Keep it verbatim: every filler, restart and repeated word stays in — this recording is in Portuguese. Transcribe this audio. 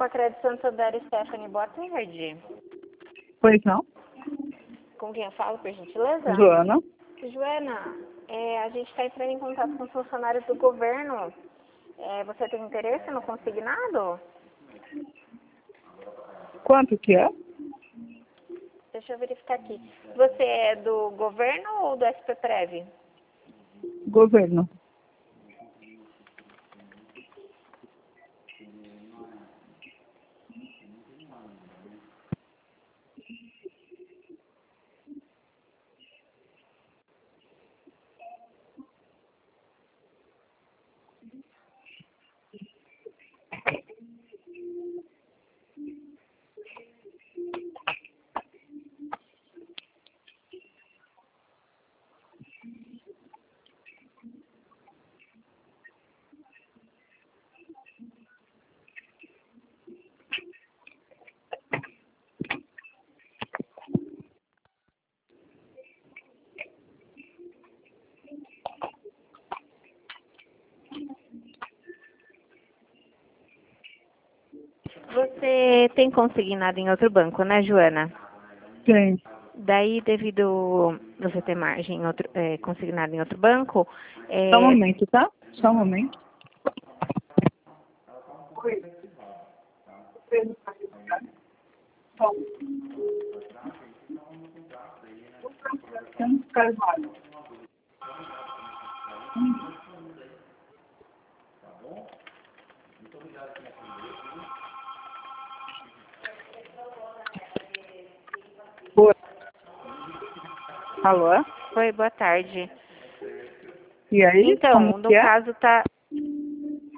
Grupo Acredito Santander, Stephanie, boa tarde. Pois não? Com quem eu falo, por gentileza? Joana. Joana, é, a gente está entrando em contato com os funcionários do governo. É, você tem interesse no consignado? Quanto que é? Deixa eu verificar aqui. Você é do governo ou do S P Prev? Governo. Você tem consignado em outro banco, né, Joana? Tem. Daí, devido você ter margem em outro, é, consignado em outro banco, é... Só um momento, tá? Só um momento. Oi. Carvalho. Hum. Oi. Alô? Oi, boa tarde. E aí? Então, Como no que é? caso, tá,